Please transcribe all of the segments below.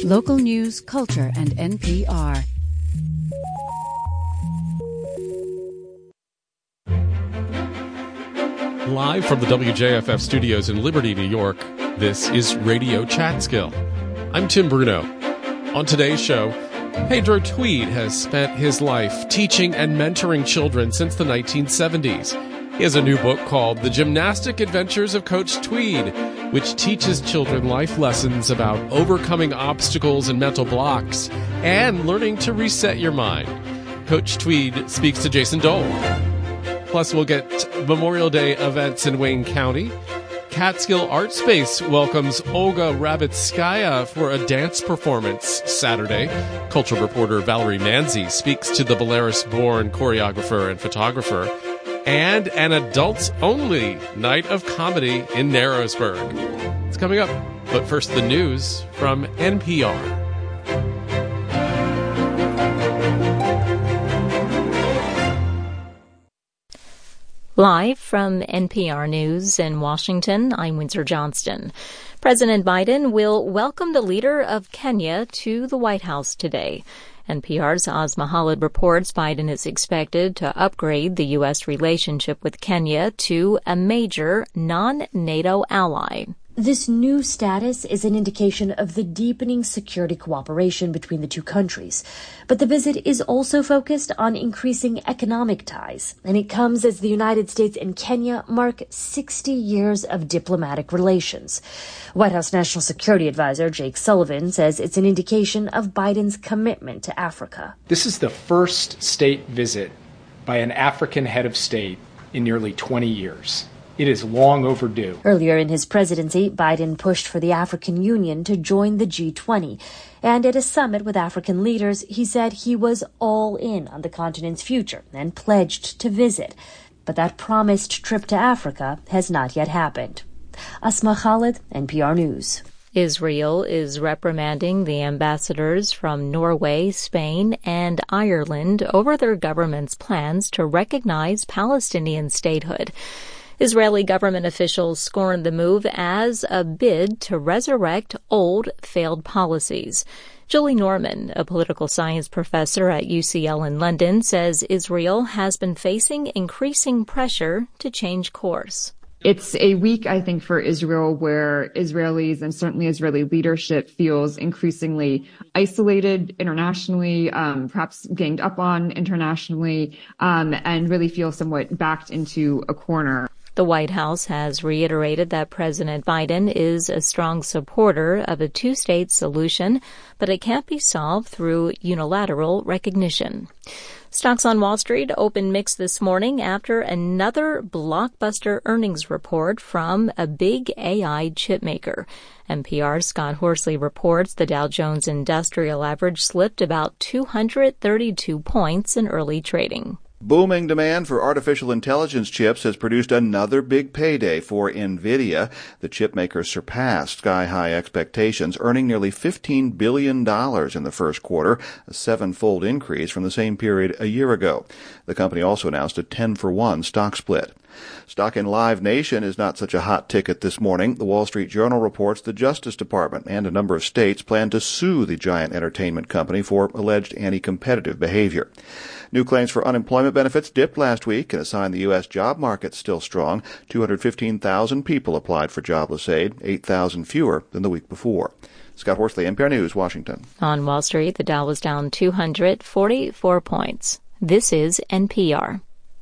Local news, culture, and NPR. Live from the WJFF studios in Liberty, New York, this is Radio Chatskill. I'm Tim Bruno. On today's show, Pedro Tweed has spent his life teaching and mentoring children since the 1970s. He has a new book called The Gymnastic Adventures of Coach Tweed, which teaches children life lessons about overcoming obstacles and mental blocks and learning to reset your mind. Coach Tweed speaks to Jason Dole. Plus, we'll get Memorial Day events in Wayne County. Catskill Art Space welcomes Olga Rabitskaya for a dance performance Saturday. Cultural reporter Valerie Manzi speaks to the Belarus-born choreographer and photographer. And an adults-only night of comedy in Narrowsburg. It's coming up, but first the news from NPR. Live from NPR News in Washington, I'm Windsor Johnston. President Biden will welcome the leader of Kenya to the White House today. NPR's Asma Khalid reports Biden is expected to upgrade the U.S. relationship with Kenya to a major non-NATO ally. This new status is an indication of the deepening security cooperation between the two countries. But the visit is also focused on increasing economic ties, and it comes as the United States and Kenya mark 60 years of diplomatic relations. White House National Security Advisor Jake Sullivan says it's an indication of Biden's commitment to Africa. This is the first state visit by an African head of state in nearly 20 years. It is long overdue. Earlier in his presidency, Biden pushed for the African Union to join the G20. And at a summit with African leaders, he said he was all in on the continent's future and pledged to visit. But that promised trip to Africa has not yet happened. Asma Khalid, NPR News. Israel is reprimanding the ambassadors from Norway, Spain, and Ireland over their government's plans to recognize Palestinian statehood. Israeli government officials scorned the move as a bid to resurrect old, failed policies. Julie Norman, a political science professor at UCL in London, says Israel has been facing increasing pressure to change course. It's a week, I think, for Israel where Israelis and certainly Israeli leadership feels increasingly isolated internationally, perhaps ganged up on internationally, and really feel somewhat backed into a corner. The White House has reiterated that President Biden is a strong supporter of a two-state solution, but it can't be solved through unilateral recognition. Stocks on Wall Street opened mixed this morning after another blockbuster earnings report from a big AI chip maker. NPR's Scott Horsley reports the Dow Jones Industrial Average slipped about 232 points in early trading. Booming demand for artificial intelligence chips has produced another big payday for NVIDIA. The chip maker surpassed sky-high expectations, earning nearly $15 billion in the first quarter, a seven-fold increase from the same period a year ago. The company also announced a 10-for-1 stock split. Stock in Live Nation is not such a hot ticket this morning. The Wall Street Journal reports the Justice Department and a number of states plan to sue the giant entertainment company for alleged anti-competitive behavior. New claims for unemployment benefits dipped last week, and a sign the U.S. job market's still strong. 215,000 people applied for jobless aid, 8,000 fewer than the week before. Scott Horsley, NPR News, Washington. On Wall Street, the Dow was down 244 points. This is NPR.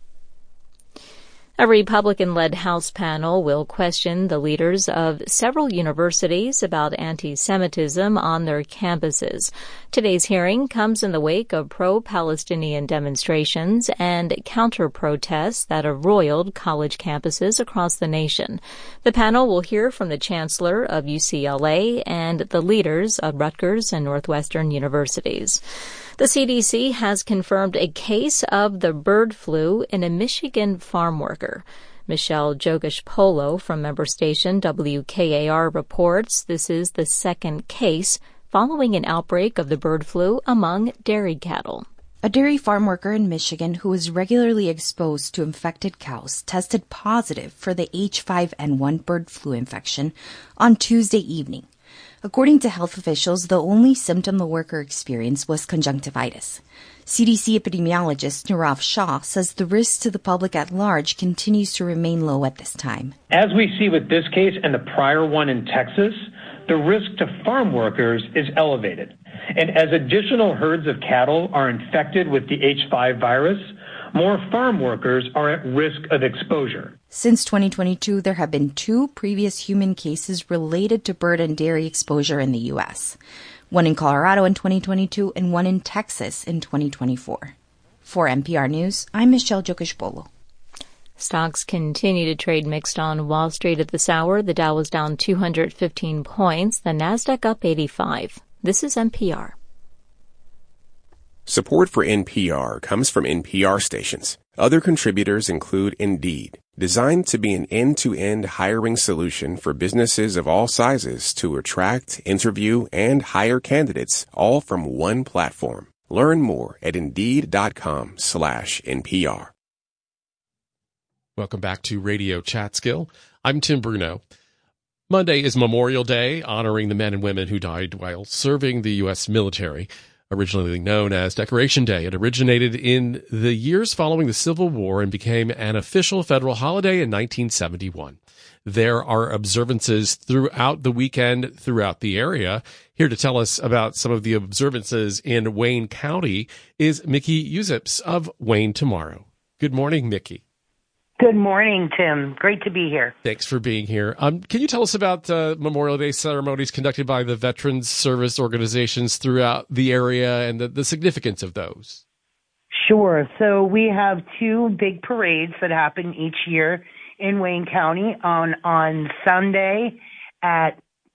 A Republican-led House panel will question the leaders of several universities about anti-Semitism on their campuses. Today's hearing comes in the wake of pro-Palestinian demonstrations and counter-protests that have roiled college campuses across the nation. The panel will hear from the chancellor of UCLA and the leaders of Rutgers and Northwestern universities. The CDC has confirmed a case of the bird flu in a Michigan farm worker. Michelle Jogish-Polo from member station WKAR reports this is the second case following an outbreak of the bird flu among dairy cattle. A dairy farm worker in Michigan who was regularly exposed to infected cows tested positive for the H5N1 bird flu infection on Tuesday evening. According to health officials, the only symptom the worker experienced was conjunctivitis. CDC epidemiologist Nirav Shah says the risk to the public at large continues to remain low at this time. As we see with this case and the prior one in Texas, the risk to farm workers is elevated. And as additional herds of cattle are infected with the H5 virus, more farm workers are at risk of exposure. Since 2022, there have been 2 previous human cases related to bird and dairy exposure in the U.S., one in Colorado in 2022 and one in Texas in 2024. For NPR News, I'm Michelle Jokish-Polo. Stocks continue to trade mixed on Wall Street at this hour. The Dow was down 215 points, the Nasdaq up 85. This is NPR. Support for NPR comes from NPR stations. Other contributors include Indeed, designed to be an end-to-end hiring solution for businesses of all sizes to attract, interview, and hire candidates, all from one platform. Learn more at Indeed.com/NPR. Welcome back to Radio Chatskill. I'm Tim Bruno. Monday is Memorial Day, honoring the men and women who died while serving the U.S. military. Originally known as Decoration Day, it originated in the years following the Civil War and became an official federal holiday in 1971. There are observances throughout the weekend throughout the area. Here to tell us about some of the observances in Wayne County is Mickey Uzips of Wayne Tomorrow. Good morning, Mickey. Good morning, Tim. Great to be here. Thanks for being here. Can you tell us about Memorial Day ceremonies conducted by the Veterans Service organizations throughout the area and the significance of those? Sure. So we have 2 big parades that happen each year in Wayne County. On Sunday at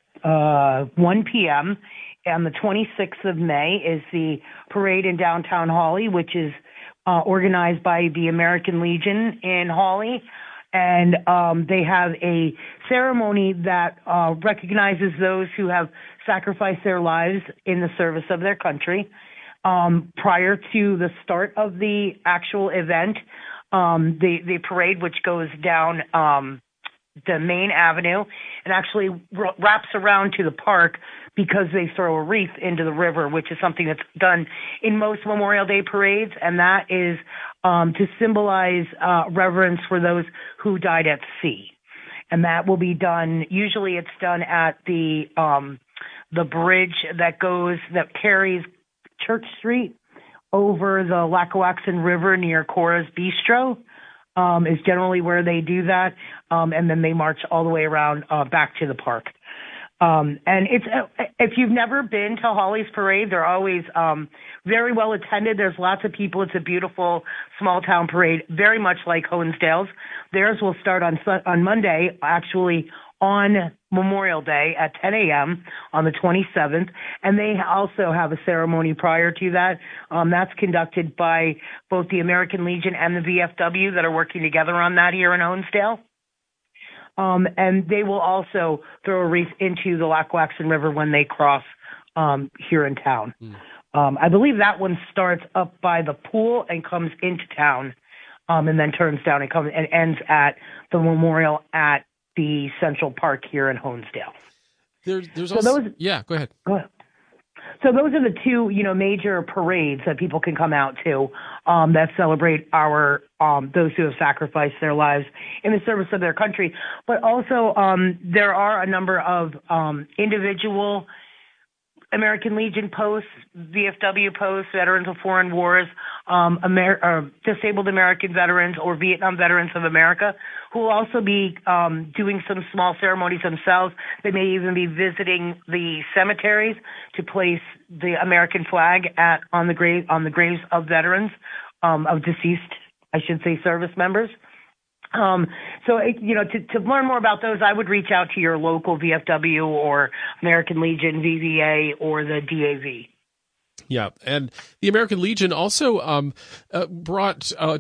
1 p.m. and the 26th of May is the parade in downtown Hawley, which is organized by the American Legion in Hawley, and they have a ceremony that recognizes those who have sacrificed their lives in the service of their country. Prior to the start of the actual event, the parade, which goes down the main avenue and actually wraps around to the park, because they throw a wreath into the river, which is something that's done in most Memorial Day parades, and that is to symbolize reverence for those who died at sea. And that will be done, usually it's done at the bridge that carries Church Street over the Lackawaxen River near Cora's Bistro, is generally where they do that, and then they march all the way around back to the park. And it's if you've never been to Hawley's parade, they're always very well attended. There's lots of people. It's a beautiful small town parade, very much like Honesdale's. Theirs will start on Monday, actually on Memorial Day at 10 a.m. on the 27th, and they also have a ceremony prior to that. That's conducted by both the American Legion and the VFW that are working together on that here in Honesdale. And they will also throw a wreath into the Lackawaxen River when they cross here in town. I believe that one starts up by the pool and comes into town, and then turns down and ends at the memorial at the Central Park here in Honesdale. There's also, yeah, go ahead. So those are the 2, major parades that people can come out to that celebrate our those who have sacrificed their lives in the service of their country. But also there are a number of individual American Legion posts, VFW posts, Veterans of Foreign Wars, Disabled American Veterans or Vietnam Veterans of America, who will also be doing some small ceremonies themselves. They may even be visiting the cemeteries to place the American flag on the graves of veterans, of deceased, I should say, service members. To learn more about those, I would reach out to your local VFW or American Legion, VVA, or the DAV. Yeah, and the American Legion also brought a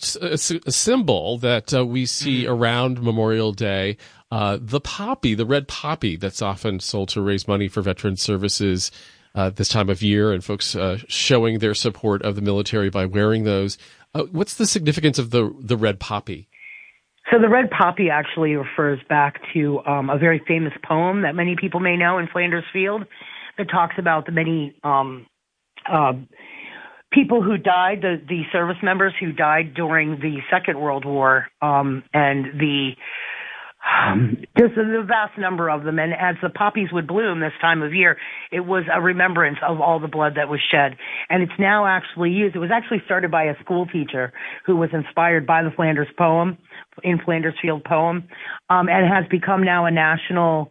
symbol that we see around Memorial Day, the poppy, the red poppy that's often sold to raise money for veteran services this time of year, and folks showing their support of the military by wearing those. What's the significance of the red poppy? So the red poppy actually refers back to a very famous poem that many people may know in Flanders Field that talks about the many people who died, the service members who died during the Second World War, and just the vast number of them. And as the poppies would bloom this time of year, it was a remembrance of all the blood that was shed. And it's now actually used. It was actually started by a school teacher who was inspired by the Flanders poem, in Flanders Field poem, and has become now a national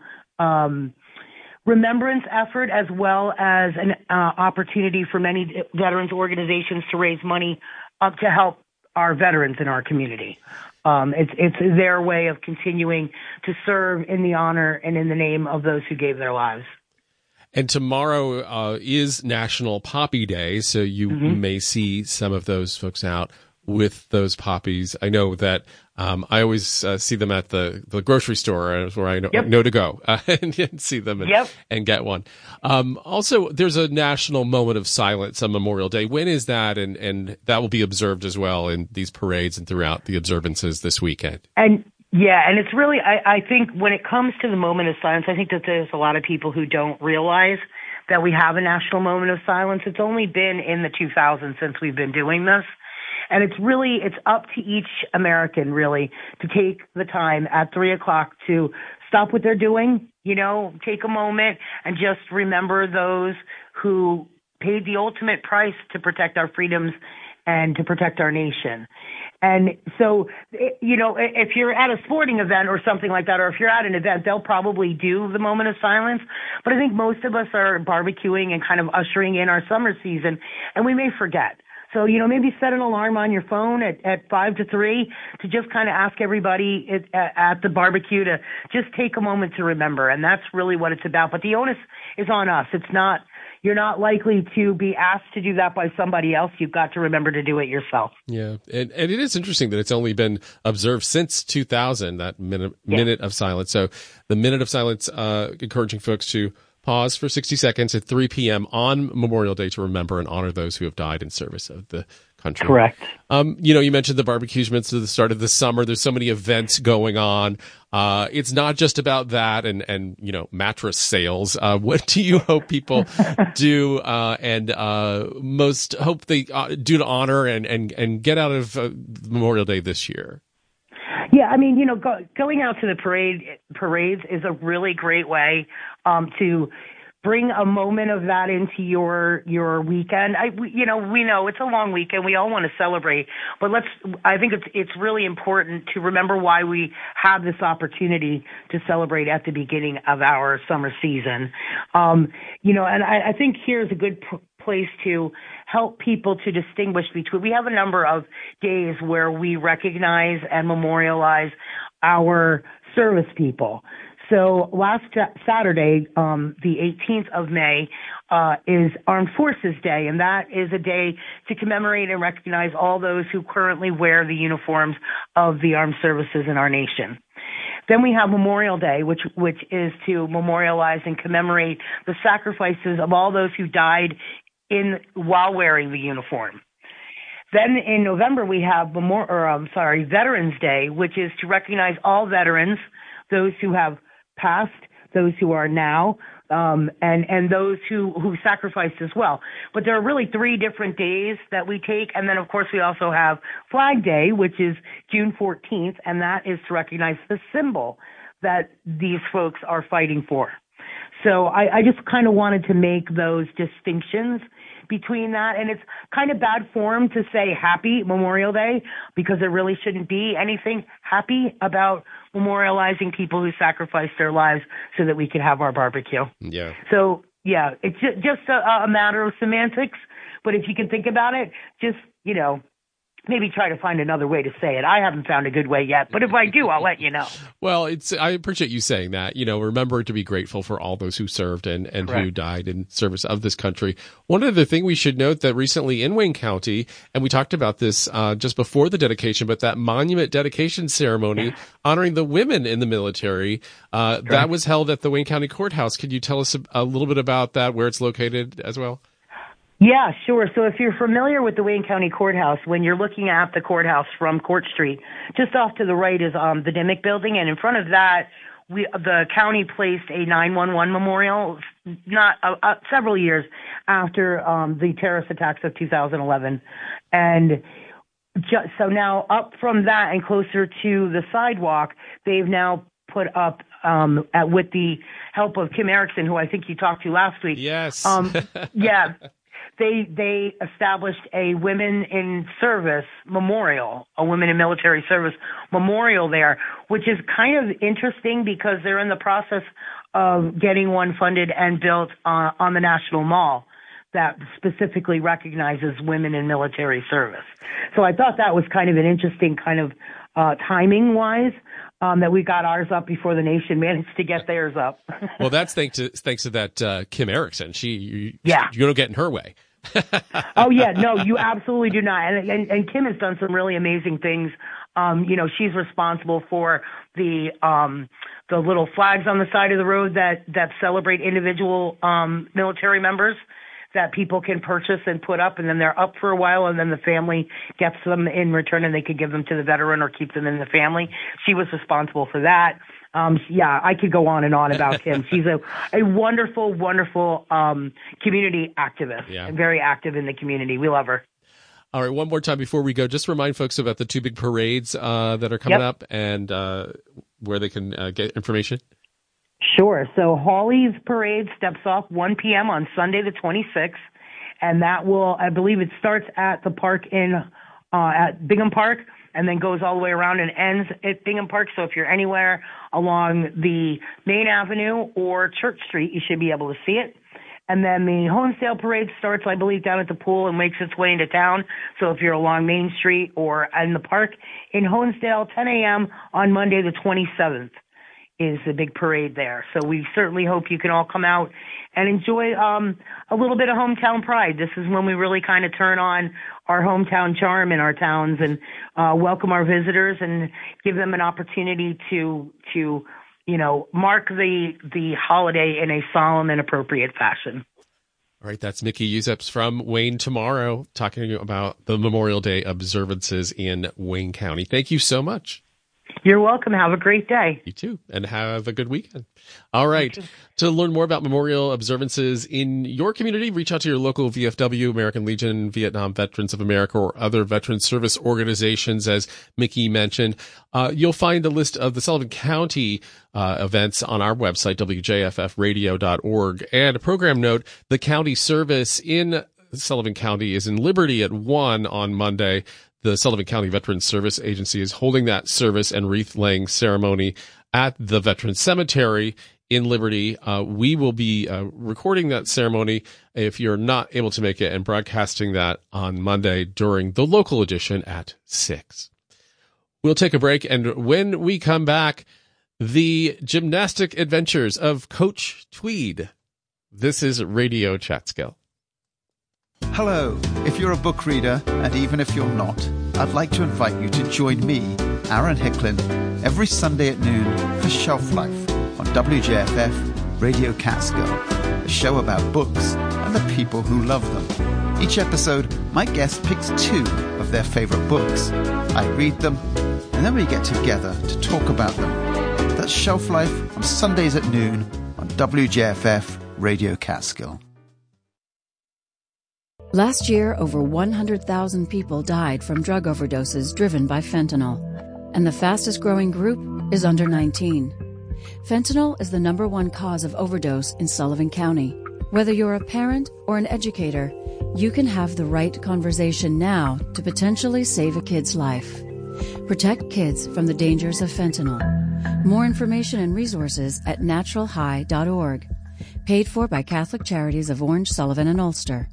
remembrance effort, as well as an opportunity for many veterans organizations to raise money to help our veterans in our community. It's their way of continuing to serve in the honor and in the name of those who gave their lives. And tomorrow is National Poppy Day, so you may see some of those folks out with those poppies. I know that I always see them at the grocery store, where I know to go and see them and get one. Also, there's a national moment of silence on Memorial Day. When is that? And that will be observed as well in these parades and throughout the observances this weekend. And it's really, I think when it comes to the moment of silence, I think that there's a lot of people who don't realize that we have a national moment of silence. It's only been in the 2000s since we've been doing this. And it's up to each American, really, to take the time at 3:00 to stop what they're doing, take a moment and just remember those who paid the ultimate price to protect our freedoms and to protect our nation. And so, if you're at a sporting event or something like that, or if you're at an event, they'll probably do the moment of silence. But I think most of us are barbecuing and kind of ushering in our summer season, and we may forget. So, maybe set an alarm on your phone at 2 to 3 to just kind of ask everybody at the barbecue to just take a moment to remember. And that's really what it's about. But the onus is on us. You're not likely to be asked to do that by somebody else. You've got to remember to do it yourself. Yeah. And it is interesting that it's only been observed since 2000, that minute of silence. So the minute of silence, encouraging folks to pause for 60 seconds at 3 p.m. on Memorial Day to remember and honor those who have died in service of the country. Correct. You mentioned the barbecues at the start of the summer. There's so many events going on. It's not just about that and mattress sales. What do you hope people do and most hope they do to honor and get out of Memorial Day this year? Yeah, I mean, going out to the parades is a really great way to bring a moment of that into your weekend. We know it's a long weekend. We all want to celebrate, but I think it's really important to remember why we have this opportunity to celebrate at the beginning of our summer season. And I think here's a good place to help people to distinguish between. We have a number of days where we recognize and memorialize our service people. So last Saturday, the 18th of May, is Armed Forces Day, and that is a day to commemorate and recognize all those who currently wear the uniforms of the armed services in our nation. Then we have Memorial Day, which is to memorialize and commemorate the sacrifices of all those who died while wearing the uniform. Then in November we have Veterans Day, which is to recognize all veterans, those who have passed, those who are now, and those who sacrificed as well. But there are really 3 different days that we take. And then, of course, we also have Flag Day, which is June 14th, and that is to recognize the symbol that these folks are fighting for. So I just kind of wanted to make those distinctions between that. And it's kind of bad form to say happy Memorial Day because there really shouldn't be anything happy about memorializing people who sacrificed their lives so that we could have our barbecue. Yeah. So, yeah, it's just a matter of semantics. But if you can think about it, just, maybe try to find another way to say it. I haven't found a good way yet, but if I do, I'll let you know. Well, I appreciate you saying that. Remember to be grateful for all those who served and who died in service of this country. One other thing we should note that recently in Wayne County, and we talked about this just before the dedication, but that monument dedication ceremony honoring the women in the military, that was held at the Wayne County Courthouse. Could you tell us a little bit about that, where it's located as well? Yeah, sure. So if you're familiar with the Wayne County Courthouse, when you're looking at the courthouse from Court Street, just off to the right is the Dimick Building, and in front of that, the county placed a 911 memorial not several years after the terrorist attacks of 2011, and so now up from that and closer to the sidewalk, they've now put up with the help of Kim Erickson, who I think you talked to last week. Yes. Yeah. They established a Women in Service memorial, a Women in Military Service memorial there, which is kind of interesting because they're in the process of getting one funded and built on the National Mall that specifically recognizes women in military service. So I thought that was kind of an interesting kind of timing-wise. That we got ours up before the nation managed to get theirs up. Well, that's thanks to that Kim Erickson. You don't get in her way. Oh yeah, no, you absolutely do not. And Kim has done some really amazing things. She's responsible for the little flags on the side of the road that celebrate individual military members that people can purchase and put up, and then they're up for a while, and then the family gets them in return, and they could give them to the veteran or keep them in the family. She was responsible for that. I could go on and on about Kim. She's a wonderful, wonderful community activist, and very active in the community. We love her. All right, one more time before we go, just remind folks about the two big parades that are coming up and where they can get information. Sure. So Hawley's parade steps off 1 p.m. on Sunday the 26th, and that will, I believe it starts at the park at Bingham Park and then goes all the way around and ends at Bingham Park. So if you're anywhere along the Main Avenue or Church Street, you should be able to see it. And then the Honesdale parade starts, I believe, down at the pool and makes its way into town. So if you're along Main Street or in the park in Honesdale, 10 a.m. on Monday the 27th. Is the big parade there. So we certainly hope you can all come out and enjoy a little bit of hometown pride. This is when we really kind of turn on our hometown charm in our towns and welcome our visitors and give them an opportunity to mark the holiday in a solemn and appropriate fashion. All right, that's Mickey Useps from Wayne Tomorrow talking about the Memorial Day observances in Wayne County. Thank you so much. You're welcome. Have a great day. You too. And have a good weekend. All right. To learn more about memorial observances in your community, reach out to your local VFW, American Legion, Vietnam Veterans of America, or other veteran service organizations, as Mickey mentioned. You'll find a list of the Sullivan County events on our website, wjffradio.org. And a program note, the county service in Sullivan County is in Liberty at 1 on Monday. The Sullivan County Veterans Service Agency is holding that service and wreath-laying ceremony at the Veterans Cemetery in Liberty. We will be recording that ceremony if you're not able to make it and broadcasting that on Monday during the local edition at 6. We'll take a break, and when we come back, the gymnastic adventures of Coach Tweed. This is Radio Chatskill. Hello, if you're a book reader, and even if you're not, I'd like to invite you to join me, Aaron Hicklin, every Sunday at noon for Shelf Life on WJFF Radio Catskill, a show about books and the people who love them. Each episode, my guest picks 2 of their favorite books. I read them, and then we get together to talk about them. That's Shelf Life on Sundays at noon on WJFF Radio Catskill. Last year, over 100,000 people died from drug overdoses driven by fentanyl, and the fastest-growing group is under 19. Fentanyl is the #1 cause of overdose in Sullivan County. Whether you're a parent or an educator, you can have the right conversation now to potentially save a kid's life. Protect kids from the dangers of fentanyl. More information and resources at naturalhigh.org. Paid for by Catholic Charities of Orange, Sullivan, and Ulster.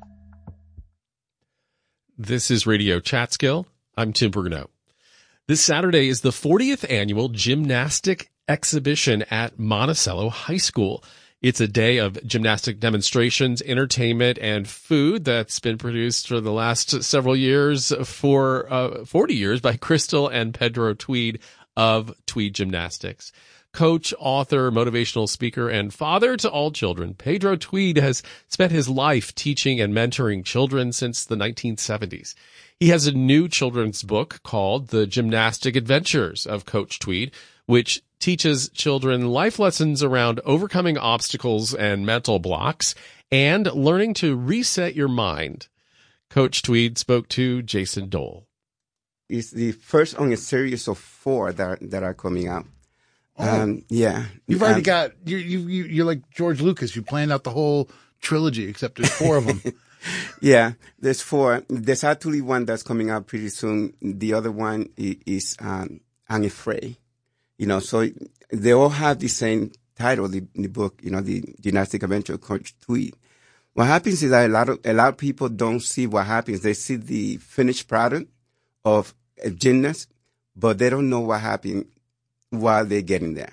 This is Radio Chatskill. I'm Tim Bruno. This Saturday is the 40th annual gymnastic exhibition at Monticello High School. It's a day of gymnastic demonstrations, entertainment, and food that's been produced for the last several years, for 40 years, by Crystal and Pedro Tweed of Tweed Gymnastics. Coach, author, motivational speaker, and father to all children, Pedro Tweed has spent his life teaching and mentoring children since the 1970s. He has a new children's book called The Gymnastic Adventures of Coach Tweed, which teaches children life lessons around overcoming obstacles and mental blocks and learning to reset your mind. Coach Tweed spoke to Jason Dole. It's the first on a series of 4 that are coming out. Yeah. You've already got, you're like George Lucas. You planned out the whole trilogy, except there's 4 of them. Yeah, there's 4. There's actually one that's coming out pretty soon. The other one is I'm Afraid. So they all have the same title, the book, the Gymnastic Adventure of Coach Tweed. What happens is that a lot of people don't see what happens. They see the finished product of a gymnast, but they don't know what happened while they're getting there,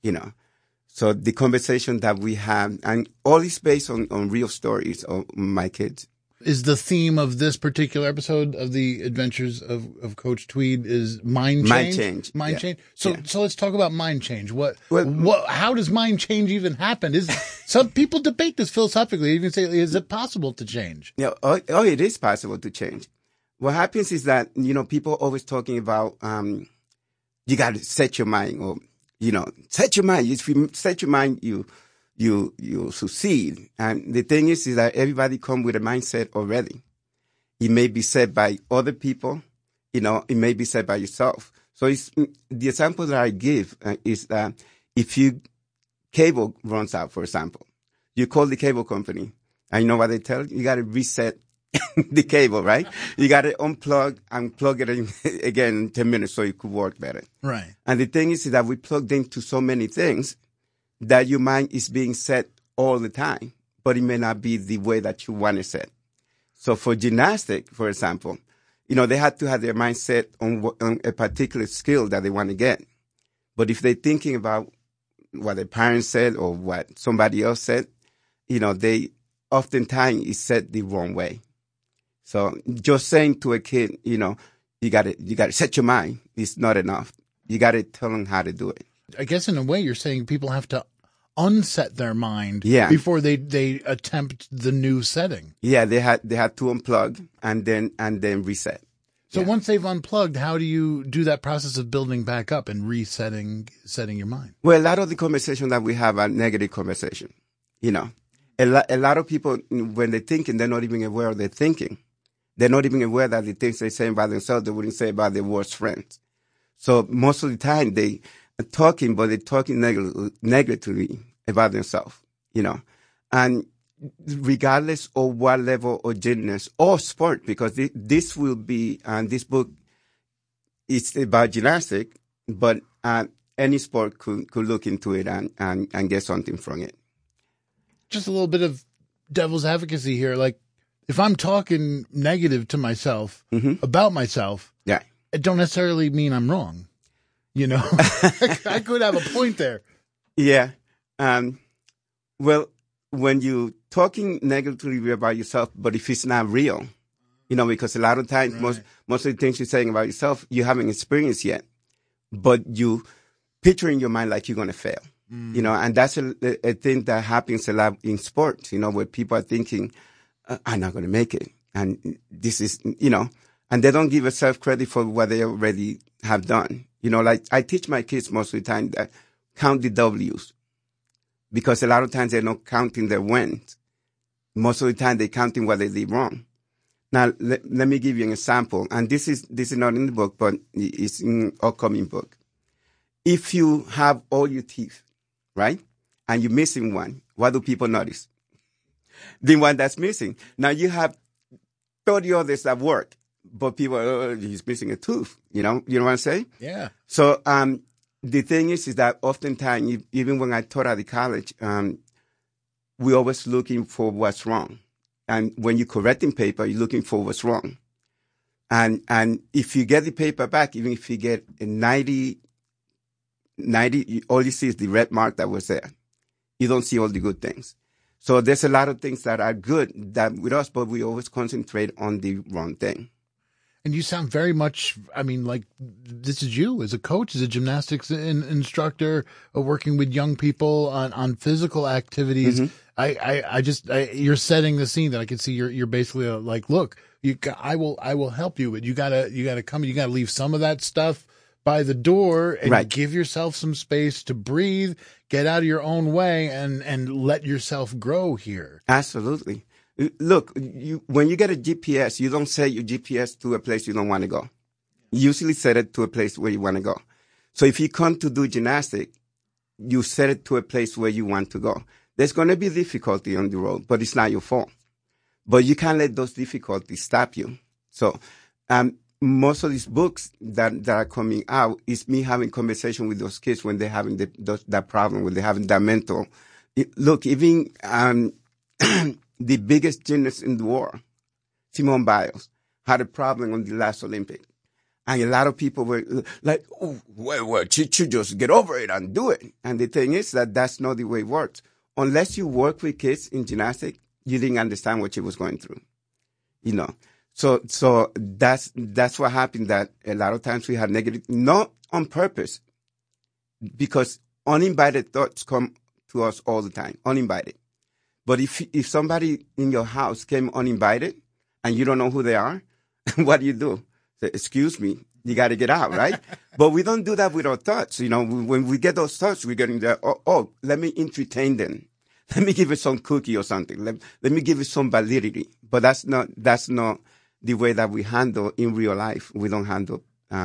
So the conversation that we have, and all is based on real stories of my kids. Is the theme of this particular episode of the Adventures of Coach Tweed is mind change? Mind change. So let's talk about mind change. How does mind change even happen? Some people debate this philosophically. Even say, is it possible to change? Yeah. Oh, it is possible to change. What happens is that, people always talking about, you got to set your mind, or, set your mind. If you set your mind, you succeed. And the thing is that everybody come with a mindset already. It may be set by other people, it may be set by yourself. So the example that I give is that if cable runs out, for example, you call the cable company, and you know what they tell you? You got to reset the cable, right? You got to unplug and plug it in again in 10 minutes so it could work better. Right. And the thing is that we plugged into so many things that your mind is being set all the time, but it may not be the way that you want it set. So for gymnastics, for example, they have to have their mind set on a particular skill that they want to get. But if they're thinking about what their parents said or what somebody else said, they oftentimes is set the wrong way. So just saying to a kid, you got to set your mind is not enough. You got to tell them how to do it. I guess in a way you're saying people have to unset their mind before they attempt the new setting. Yeah, they had to unplug and then reset. So once they've unplugged, how do you do that process of building back up and setting your mind? Well, a lot of the conversation that we have are negative conversation. A lot of people, when they're thinking, they're not even aware of their thinking. They're not even aware that the things they're saying about themselves, they wouldn't say about their worst friends. So most of the time they are talking, but they're talking negatively about themselves, And regardless of what level of gymnast or sport, because this will be, and this book is about gymnastics, but any sport could look into it and get something from it. Just a little bit of devil's advocacy here. Like, if I'm talking negative to myself about myself, it don't necessarily mean I'm wrong. I could have a point there. Yeah. Well, when you're talking negatively about yourself, but if it's not real, because a lot of times most of the things you're saying about yourself, you haven't experienced yet, but you picture in your mind like you're going to fail. And that's a thing that happens a lot in sports, where people are thinking, I'm not going to make it. And this is, and they don't give themselves credit for what they already have done. Like I teach my kids most of the time that count the W's, because a lot of times they're not counting their wins. Most of the time they're counting what they did wrong. Now, let me give you an example. And this is not in the book, but it's in an upcoming book. If you have all your teeth, right, and you're missing one, what do people notice? The one that's missing. Now you have 30 others that work, but people, he's missing a tooth. You know what I'm saying? Yeah. So, the thing is that oftentimes, even when I taught at the college, we're always looking for what's wrong. And when you're correcting paper, you're looking for what's wrong. And if you get the paper back, even if you get a 90, all you see is the red mark that was there. You don't see all the good things. So there's a lot of things that are good that with us, but we always concentrate on the wrong thing. And you sound very much, I mean, like this is you as a coach, as a gymnastics instructor, working with young people on physical activities. You're setting the scene that I can see. You're basically like, look, I will help you, but you gotta come, you gotta leave some of that stuff by the door and give yourself some space to breathe, get out of your own way and let yourself grow here. Absolutely. Look, when you get a GPS, you don't set your GPS to a place you don't want to go. You usually set it to a place where you want to go. So if you come to do gymnastics, you set it to a place where you want to go. There's going to be difficulty on the road, but it's not your fault. But you can't let those difficulties stop you. So, most of these books that are coming out is me having conversation with those kids when they're having that problem, when they're having that mental. Look, even the biggest gymnast in the world, Simone Biles, had a problem on the last Olympic. And a lot of people were like, oh, well, she should just get over it and do it. And the thing is that that's not the way it works. Unless you work with kids in gymnastics, you didn't understand what she was going through, you know. So that's what happened, that a lot of times we had negative, not on purpose, because uninvited thoughts come to us all the time, uninvited. But if somebody in your house came uninvited and you don't know who they are, what do? Say, excuse me, you got to get out, right? But we don't do that with our thoughts. You know, when we get those thoughts, we're getting there, oh, let me entertain them. Let me give it some cookie or something. Let me give it some validity. But that's not the way that we handle in real life. We don't handle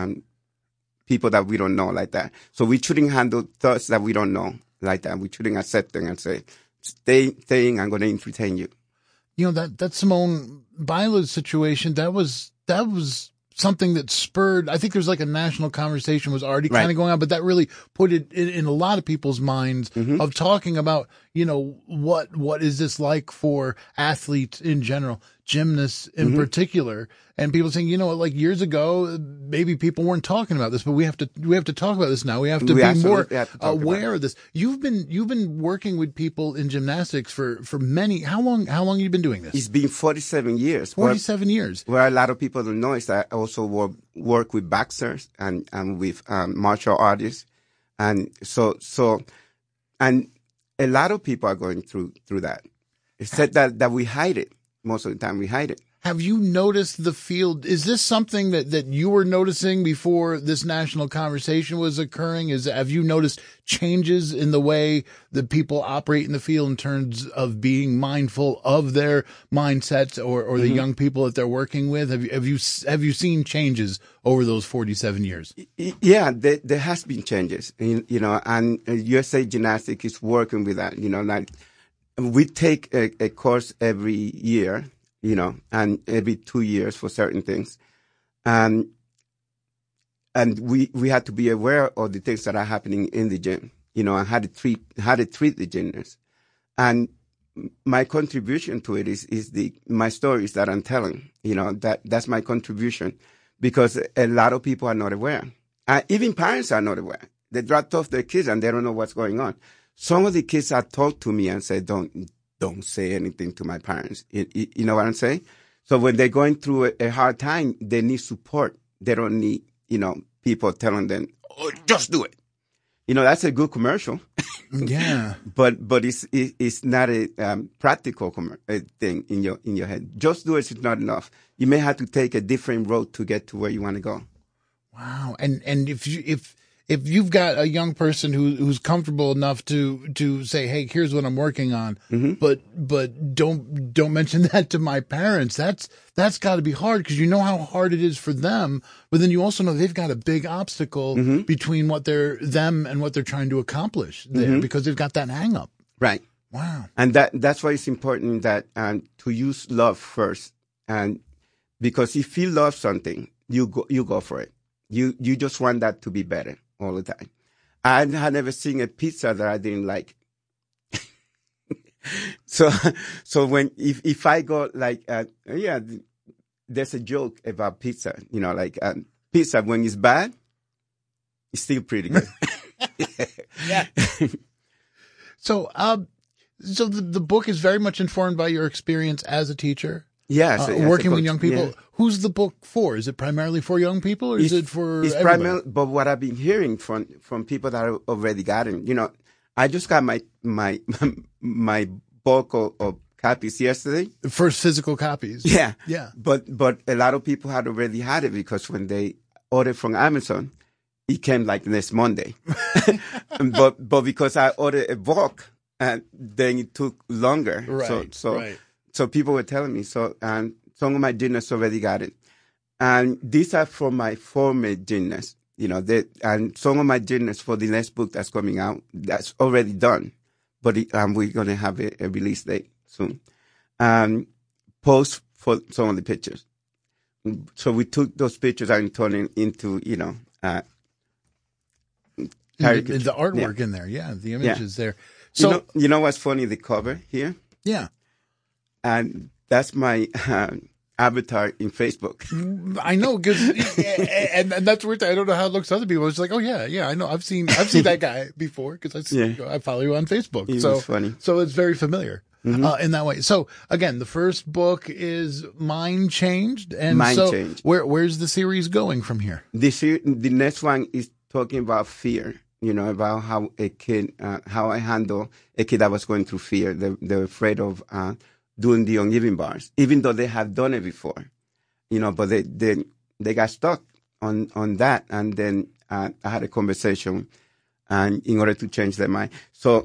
people that we don't know like that. So we shouldn't handle thoughts that we don't know like that. We shouldn't accept them and say, staying, I'm going to entertain you. You know, that Simone Biles situation, that was something that spurred, I think there's like a national conversation was already kind of going on, but that really put it in a lot of people's minds of talking about, you know, what is this like for athletes in general, gymnasts in particular, and people saying, you know, like years ago, maybe people weren't talking about this, but we have to talk about this now. We have to be more aware of this. You've been working with people in gymnastics for many, how long have you been doing this? It's been 47 years. 47 years. Where a lot of people don't know is that I also work with boxers and with martial artists. And so and a lot of people are going through that. It's said that we hide it. Most of the time we hide it. Have you noticed the field? Is this something that you were noticing before this national conversation was occurring? Have you noticed changes in the way that people operate in the field in terms of being mindful of their mindsets or the young people that they're working with? Have you seen changes over those 47 years? Yeah, there has been changes, you know, and USA Gymnastics is working with that. You know, like we take a course every year, you know, and every 2 years for certain things. And we had to be aware of the things that are happening in the gym, you know, and how to treat the gymnasts. And my contribution to it is my stories that I'm telling, you know, that's my contribution, because a lot of people are not aware. Even parents are not aware. They drop off their kids and they don't know what's going on. Some of the kids have talked to me and said, don't say anything to my parents. You know what I'm saying? So when they're going through a hard time, they need support. They don't need, you know, people telling them, oh, just do it. You know, that's a good commercial. Yeah. but it's not a practical thing in your head. Just do it is not enough. You may have to take a different road to get to where you want to go. Wow. And if you've got a young person who's comfortable enough to say, hey, here's what I'm working on, but don't mention that to my parents. That's got to be hard, because you know how hard it is for them, but then you also know they've got a big obstacle between them and what they're trying to accomplish there, because they've got that hang up. Right. Wow. And that's why it's important that to use love first, and because if you love something, you go for it. You just want that to be better all the time. I had never seen a pizza that I didn't like. So when if I go like there's a joke about pizza, you know, like pizza when it's bad, it's still pretty good. Yeah. So the book is very much informed by your experience as a teacher, Yes. Working with young people. Yeah. Who's the book for? Is it primarily for young people, or is it for everybody? Primarily, but what I've been hearing from people that have already gotten, I just got my bulk of copies yesterday. First physical copies. Yeah. Yeah. But a lot of people had already had it because when they ordered from Amazon, it came like next Monday. but because I ordered a bulk, and then it took longer. Right. So people were telling me, and some of my dinners already got it. And these are from my former dinners, and some of my dinners for the next book that's coming out, that's already done. But we're going to have a release date soon. Post for some of the pictures. So we took those pictures and turned it into, the artwork in there. Yeah, the images there. So you know what's funny? The cover here. Yeah. And that's my avatar in Facebook. I know, because and that's weird. I don't know how it looks to other people. It's like, oh yeah, I know. I've seen that guy before because I follow you on Facebook. It's funny. So it's very familiar in that way. So again, the first book is Mind Changed, and Changed. Where's the series going from here? The next one is talking about fear. About how a kid, how I handle a kid that was going through fear. They're afraid of doing the uneven bars, even though they have done it before, but they got stuck on that. And then I had a conversation, and in order to change their mind. So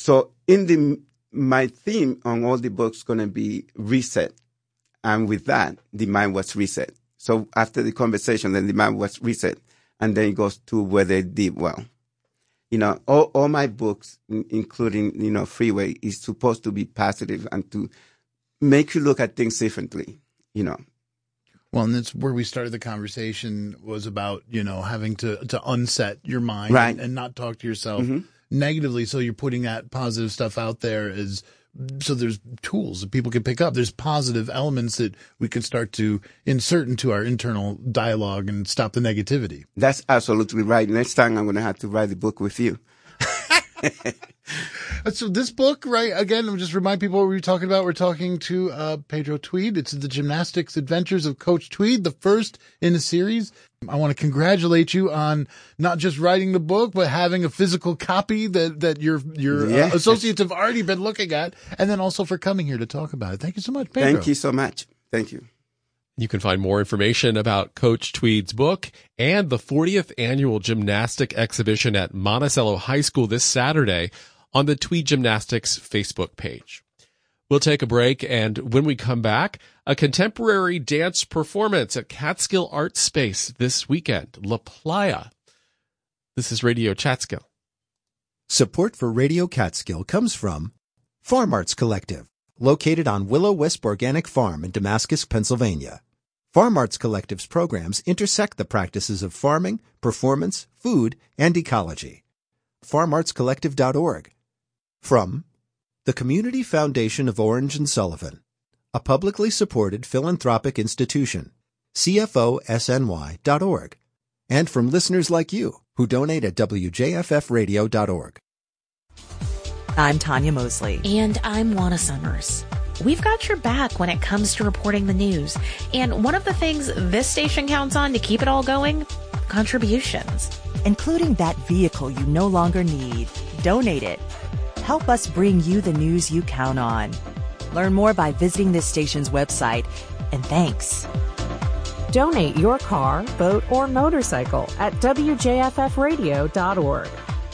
my theme on all the books going to be reset. And with that, the mind was reset. So after the conversation, then the mind was reset. And then it goes to where they did well. All my books, including, Freeway, is supposed to be positive and to make you look at things differently, Well, and that's where we started the conversation, was about, having to unset your mind, right, and not talk to yourself negatively. So you're putting that positive stuff out there so there's tools that people can pick up. There's positive elements that we can start to insert into our internal dialogue and stop the negativity. That's absolutely right. Next time I'm going to have to write the book with you. So this book, right, again, I'll just remind people what we were talking about. We're talking to Pedro Tweed. It's The Gymnastics Adventures of Coach Tweed, the first in the series. I want to congratulate you on not just writing the book, but having a physical copy that your associates have already been looking at, and then also for coming here to talk about it. Thank you so much, Pedro. Thank you so much. Thank you. You can find more information about Coach Tweed's book and the 40th annual gymnastic exhibition at Monticello High School this Saturday on the Tweed Gymnastics Facebook page. We'll take a break, and when we come back, a contemporary dance performance at Catskill Art Space this weekend, La Playa. This is Radio Catskill. Support for Radio Catskill comes from Farm Arts Collective, located on Willow Wisp Organic Farm in Damascus, Pennsylvania. Farm Arts Collective's programs intersect the practices of farming, performance, food, and ecology. FarmArtsCollective.org. From the Community Foundation of Orange and Sullivan, a publicly supported philanthropic institution, CFOSNY.org, and from listeners like you who donate at WJFFradio.org. I'm Tanya Mosley. And I'm Juana Summers. We've got your back when it comes to reporting the news. And one of the things this station counts on to keep it all going, contributions. Including that vehicle you no longer need. Donate it. Help us bring you the news you count on. Learn more by visiting this station's website. And thanks. Donate your car, boat, or motorcycle at WJFFradio.org.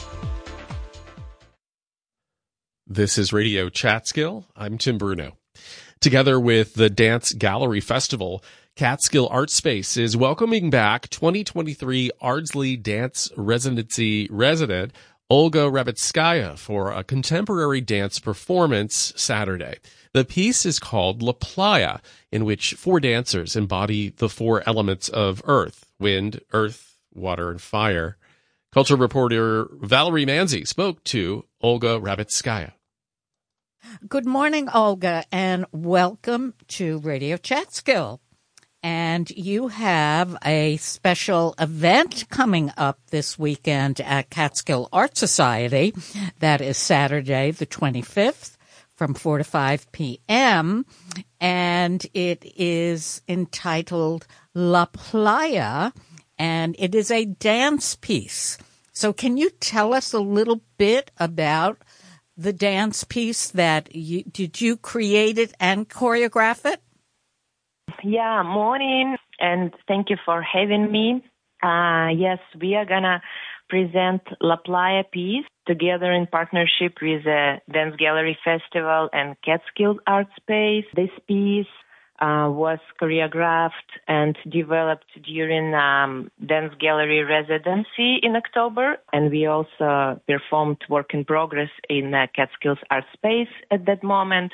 This is Radio Catskill. I'm Tim Bruno. Together with the Dance Gallery Festival, Catskill Art Space is welcoming back 2023 Ardsley Dance Residency resident Olga Rabitskaya for a contemporary dance performance Saturday. The piece is called La Playa, in which 4 dancers embody the 4 elements of earth, wind, earth, water, and fire. Culture reporter Valerie Manzi spoke to Olga Rabitskaya. Good morning, Olga, and welcome to Radio Catskill. And you have a special event coming up this weekend at Catskill Art Society. That is Saturday, the 25th, from 4 to 5 p.m. and it is entitled La Playa, and it is a dance piece. So can you tell us a little bit about the dance piece that did you create it and choreograph it? Yeah, morning, and thank you for having me. Yes, we are going to present La Playa piece together in partnership with the Dance Gallery Festival and Catskills Art Space. This piece was choreographed and developed during Dance Gallery residency in October, and we also performed work in progress in Catskills Art Space at that moment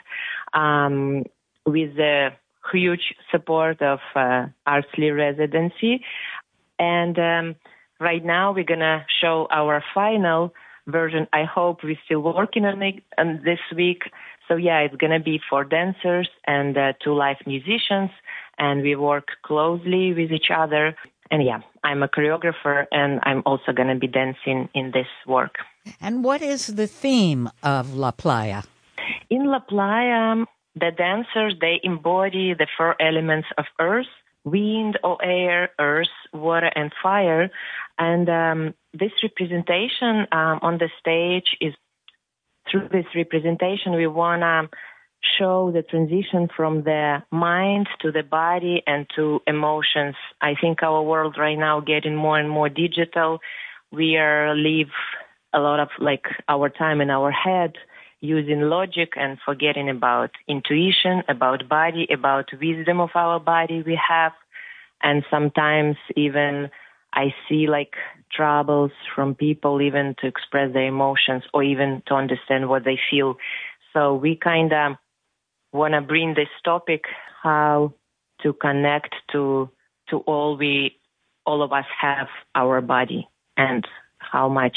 with the huge support of Artsley residency. And right now we're going to show our final version. I hope we're still working on it this week. So yeah, it's going to be for dancers and 2 live musicians, and we work closely with each other. And yeah, I'm a choreographer, and I'm also going to be dancing in this work. And what is the theme of La Playa? In La Playa, the dancers, they embody the 4 elements of earth: wind or air, earth, water, and fire. And this representation on the stage is, through this representation, we want to show the transition from the mind to the body and to emotions. I think our world right now getting more and more digital. We live a lot of our time in our head, using logic and forgetting about intuition, about body, about wisdom of our body we have. And sometimes even I see troubles from people even to express their emotions or even to understand what they feel. So we kind of want to bring this topic, how to connect to all of us have our body, and how much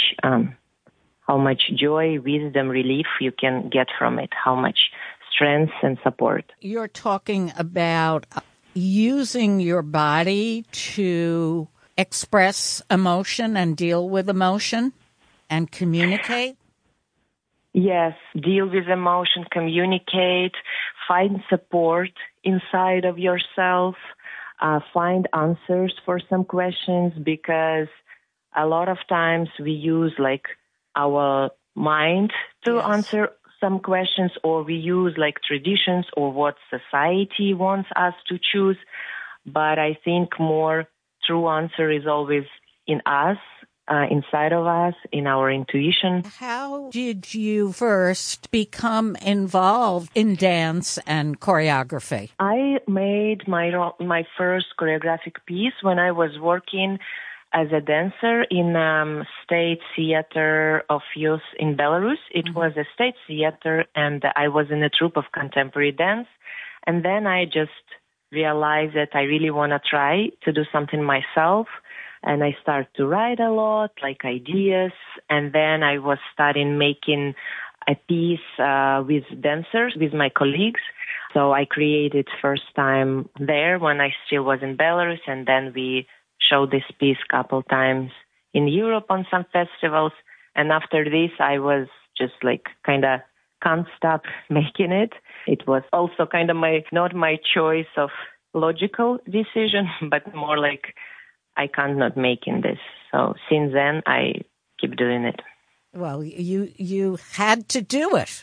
joy, wisdom, relief you can get from it, how much strength and support. You're talking about using your body to express emotion and deal with emotion and communicate? Yes, deal with emotion, communicate, find support inside of yourself, find answers for some questions, because a lot of times we use our mind to answer some questions, or we use traditions or what society wants us to choose. But I think more true answer is always in us, inside of us, in our intuition. How did you first become involved in dance and choreography? I made my first choreographic piece when I was working as a dancer in State Theater of Youth in Belarus. It was a state theater, and I was in a troupe of contemporary dance. And then I just realized that I really want to try to do something myself. And I started to write a lot, ideas. And then I was starting making a piece with dancers, with my colleagues. So I created first time there when I still was in Belarus. And then we showed this piece a couple times in Europe on some festivals. And after this, I was just can't stop making it. It was also kind of not my choice of logical decision, but more I can't not making this. So since then, I keep doing it. Well, you had to do it.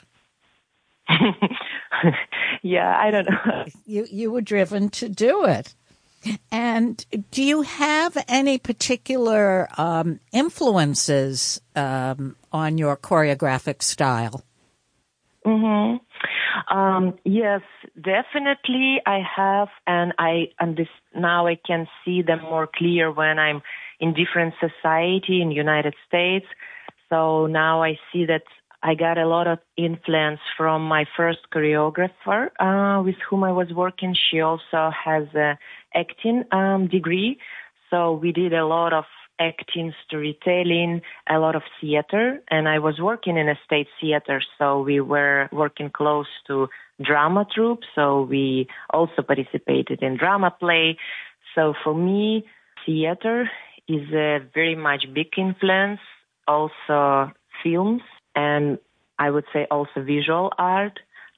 Yeah, I don't know. You were driven to do it. And do you have any particular influences on your choreographic style? Yes, definitely I have, and now I can see them more clear when I'm in different society in United States. So now I see that I got a lot of influence from my first choreographer with whom I was working. She also has an acting degree. So we did a lot of acting, storytelling, a lot of theater. And I was working in a state theater, so we were working close to drama troupe. So we also participated in drama play. So for me, theater is a very much big influence. Also films, and I would say also visual art,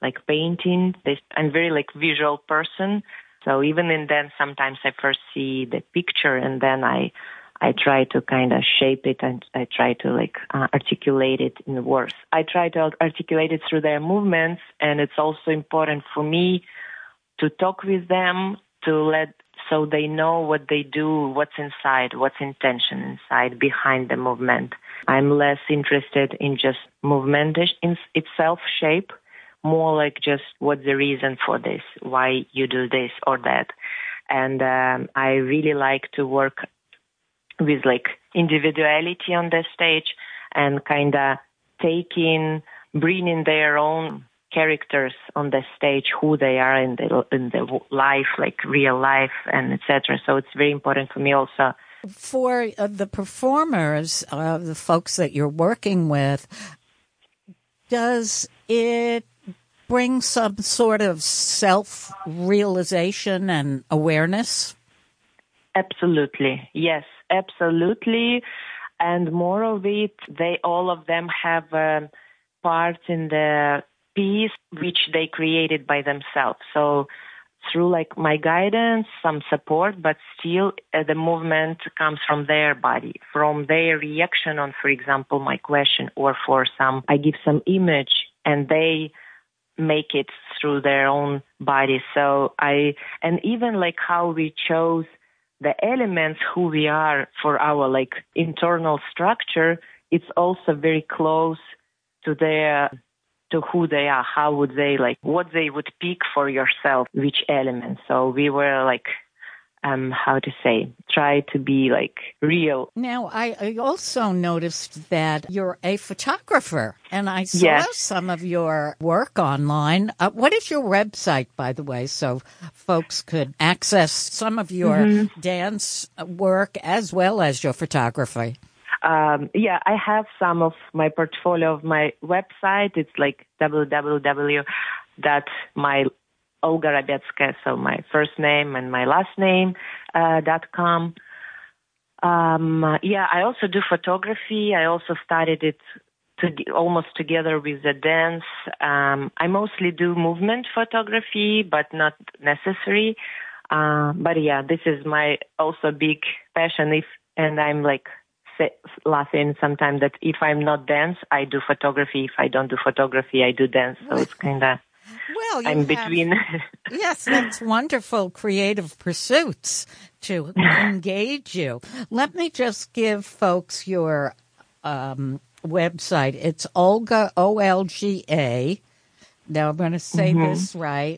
like painting. I'm very like visual person. So even in dance, sometimes I first see the picture and then I try to kind of shape it and I try to like articulate it in words. I try to articulate it through their movements, and it's also important for me to talk with them so they know what they do, what's inside, what's intention inside behind the movement. I'm less interested in just movement in itself shape, more like just what's the reason for this, why you do this or that. And I really like to work with like individuality on the stage and kind of bringing their own characters on the stage, who they are in the life, like real life and etc. So it's very important for me also. For the performers, the folks that you're working with, does it bring some sort of self-realization and awareness? Absolutely. Yes, absolutely. And more of it, all of them have parts in the piece which they created by themselves. So through like my guidance, some support, but still the movement comes from their body, from their reaction on, for example, my question, or I give some image and they make it through their own body. And even like how we chose the elements, who we are for our like internal structure, it's also very close to who they are. How would they like, what they would pick for yourself, which element. So we were like, try to be like real. Now, I also noticed that you're a photographer, and I saw some of your work online. What is your website, by the way, so folks could access some of your dance work as well as your photography? I have some of my portfolio of my website. It's like Olga Rabietskaya, so my first name and my last name, .com. I also do photography. I also studied it almost together with the dance. I mostly do movement photography, but not necessary. This is my also big passion. And I'm like laughing sometimes that if I'm not dance, I do photography. If I don't do photography, I do dance. So it's kind of... I'm between. Yes, that's wonderful creative pursuits to engage you. Let me just give folks your website. It's Olga, OLGA. Now I'm going to say this right.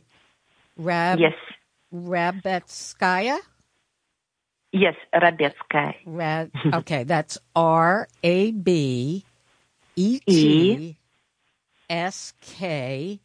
Rabietskaya? Yes, Rabietskaya. Okay, that's RABETSKAYA.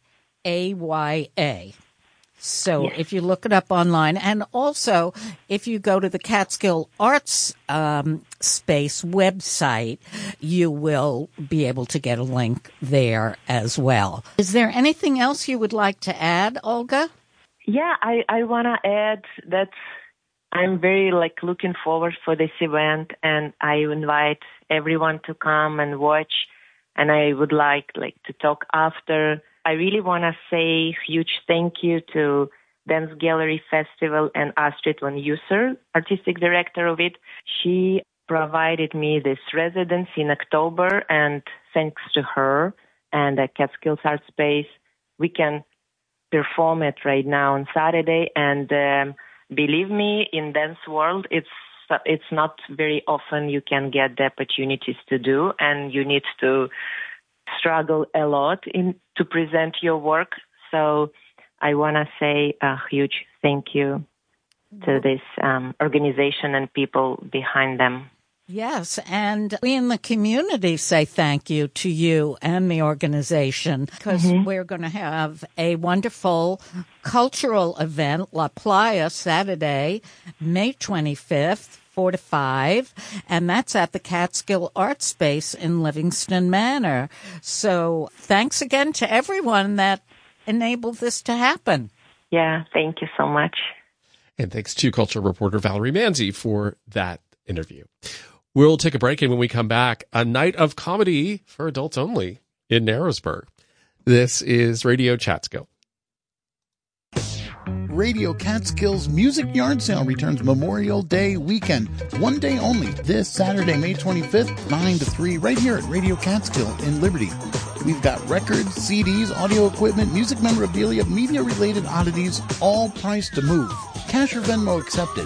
So if you look it up online, and also if you go to the Catskill Arts Space website, you will be able to get a link there as well. Is there anything else you would like to add, Olga? Yeah, I want to add that I'm very looking forward for this event, and I invite everyone to come and watch, and I would like to talk after. I really want to say huge thank you to Dance Gallery Festival and Astrid von Usser, artistic director of it. She provided me this residence in October, and thanks to her and the Catskills Art Space, we can perform it right now on Saturday. And believe me, in dance world, it's not very often you can get the opportunities to do, and you need to struggle a lot to present your work. So I want to say a huge thank you to this organization and people behind them. Yes, and we in the community say thank you to you and the organization, because we're going to have a wonderful cultural event, La Playa, Saturday, May 25th. 4 to 5, and that's at the Catskill Art Space in Livingston Manor. So thanks again to everyone that enabled this to happen. Yeah, thank you so much. And thanks to culture reporter Valerie Manzi for that interview. We'll take a break, and when we come back, a night of comedy for adults only in Narrowsburg. This is Radio Catskill. Radio Catskill's Music Yard Sale returns Memorial Day weekend. One day only, this Saturday, May 25th, 9 to 3, right here at Radio Catskill in Liberty. We've got records, CDs, audio equipment, music memorabilia, media-related oddities, all priced to move. Cash or Venmo accepted.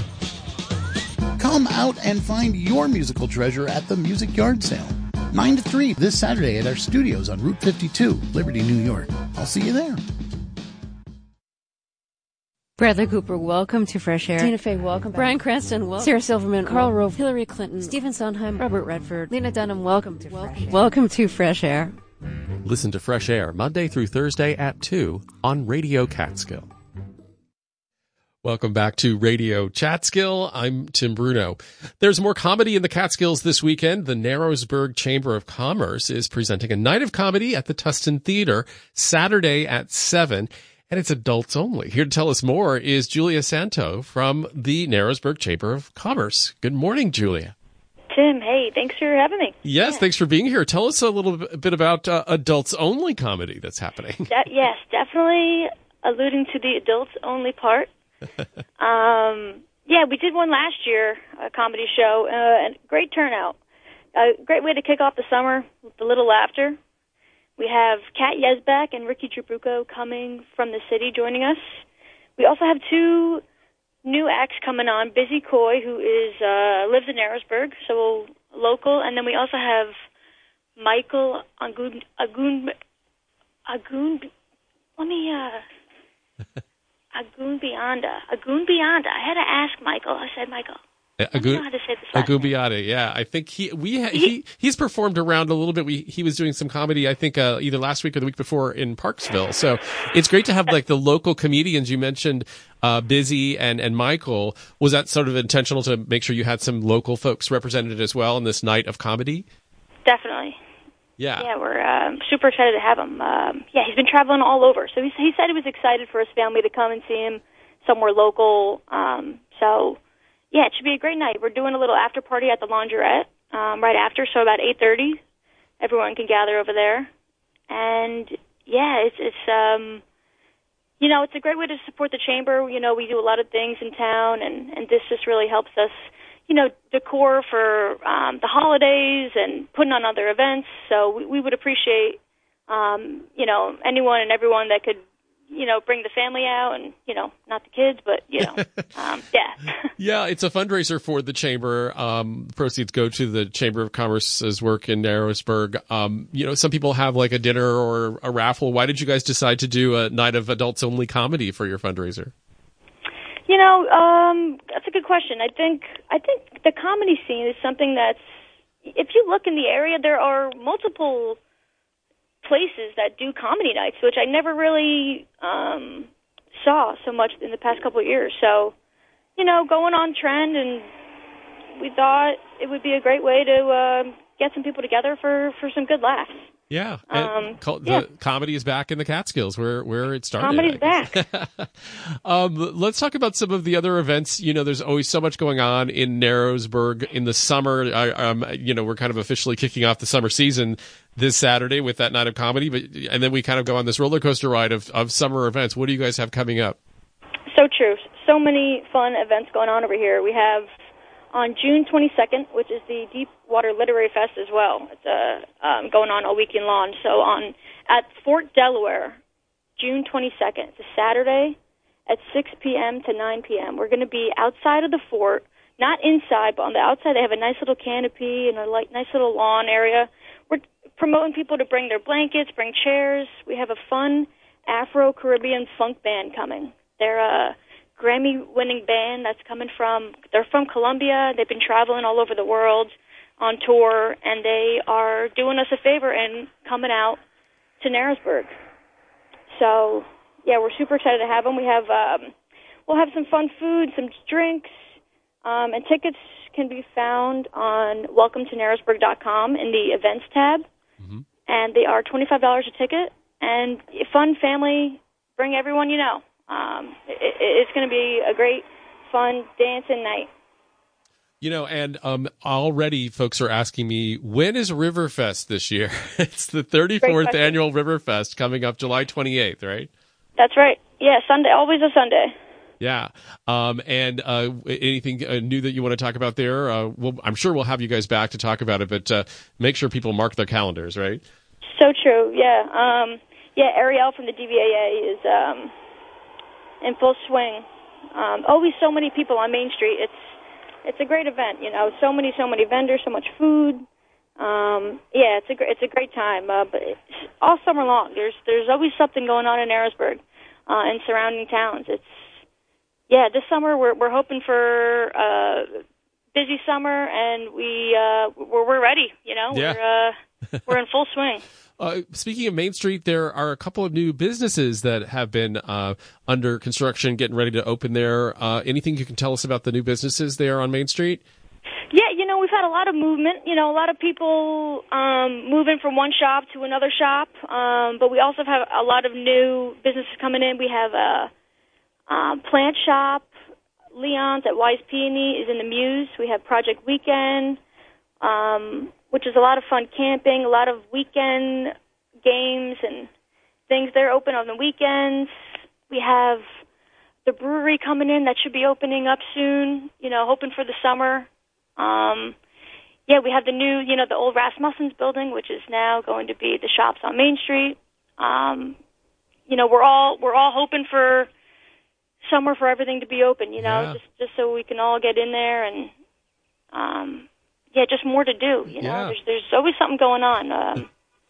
Come out and find your musical treasure at the Music Yard Sale. 9 to 3 this Saturday at our studios on Route 52, Liberty, New York. I'll see you there. Bradley Cooper, welcome to Fresh Air. Tina Fey, welcome. Bryan Cranston, welcome. Sarah Silverman, Karl Rove, Hillary Clinton, Stephen Sondheim, Robert Redford, Lena Dunham, welcome to Fresh Air. Welcome to Fresh Air. Listen to Fresh Air Monday through Thursday at 2 on Radio Catskill. Welcome back to Radio Catskill. I'm Tim Bruno. There's more comedy in the Catskills this weekend. The Narrowsburg Chamber of Commerce is presenting a night of comedy at the Tustin Theater Saturday at 7. And it's adults only. Here to tell us more is Julia Santo from the Narrowsburg Chamber of Commerce. Good morning, Julia. Tim, hey, thanks for having me. Yes, thanks for being here. Tell us a little bit about adults only comedy that's happening. Yes, definitely alluding to the adults only part. Yeah, we did one last year, a comedy show, and great turnout. A great way to kick off the summer with a little laughter. We have Kat Yesbeck and Ricky Trabuco coming from the city joining us. We also have two new acts coming on, Busy Coy, who lives in Narrowsburg, so local, and then we also have Michael Agun Bionda. I had to ask Michael. I said, Michael, I don't know how to say this last name. Agunbiade, yeah. I think he's performed around a little bit. He was doing some comedy, I think, either last week or the week before in Parksville. So it's great to have like the local comedians. You mentioned Busy and Michael. Was that sort of intentional to make sure you had some local folks represented as well in this night of comedy? Definitely. Yeah, we're super excited to have him. He's been traveling all over, so he said he was excited for his family to come and see him somewhere local. Yeah, it should be a great night. We're doing a little after party at the Laundrette right after, so about 8:30. Everyone can gather over there, and yeah, it's it's a great way to support the chamber. We do a lot of things in town, and this just really helps us. Decor for the holidays and putting on other events. So we would appreciate, anyone and everyone that could, bring the family out and, not the kids, but, yeah. Yeah, it's a fundraiser for the chamber. Proceeds go to the Chamber of Commerce's work in Narrowsburg. Some people have like a dinner or a raffle. Why did you guys decide to do a night of adults only comedy for your fundraiser? That's a good question. I think the comedy scene is something that's, if you look in the area, there are multiple places that do comedy nights, which I never really saw so much in the past couple of years. So, going on trend, and we thought it would be a great way to get some people together for some good laughs. Yeah, the comedy is back in the Catskills, where it started. Comedy's back. Let's talk about some of the other events. There's always so much going on in Narrowsburg in the summer. We're kind of officially kicking off the summer season this Saturday with that night of comedy, and then we kind of go on this roller coaster ride of summer events. What do you guys have coming up? So true. So many fun events going on over here. We have on June 22nd, which is the Deepwater Literary Fest as well. It's going on all weekend long. So at Fort Delaware, June 22nd, it's a Saturday at 6 p.m. to 9 p.m. We're going to be outside of the fort, not inside, but on the outside. They have a nice little canopy and a nice little lawn area. We're promoting people to bring their blankets, bring chairs. We have a fun Afro-Caribbean funk band coming. They're a Grammy-winning band they're from Colombia. They've been traveling all over the world on tour, and they are doing us a favor and coming out to Narrowsburg. So, yeah, we're super excited to have them. We'll have some fun food, some drinks, and tickets can be found on welcometonarrowsburg.com in the events tab, and they are $25 a ticket. And fun family, bring everyone you know. It's going to be a great, fun dancing night. And already folks are asking me, when is Riverfest this year? It's the 34th annual Riverfest coming up July 28th, right? That's right. Yeah, Sunday, always a Sunday. Yeah. Anything new that you want to talk about there? I'm sure we'll have you guys back to talk about it, but make sure people mark their calendars, right? So true, yeah. Ariel from the DVAA is in full swing. Always so many people on Main Street. It's a great event, so many vendors, so much food. It's a great time. But it's all summer long. There's always something going on in Narrowsburg and surrounding towns. This summer we're hoping for a busy summer, and we're ready. We're in full swing. Speaking of Main Street, there are a couple of new businesses that have been under construction, getting ready to open there. Anything you can tell us about the new businesses there on Main Street? Yeah, we've had a lot of movement. A lot of people moving from one shop to another shop. But we also have a lot of new businesses coming in. We have a plant shop. Leon's at Wise Peony is in the Muse. We have Project Weekend, which is a lot of fun camping, a lot of weekend games and things. They're open on the weekends. We have the brewery coming in that should be opening up soon, hoping for the summer. We have the new, the old Rasmussen's building, which is now going to be the shops on Main Street. We're all hoping for summer for everything to be open, just so we can all get in there and, just more to do. There's always something going on.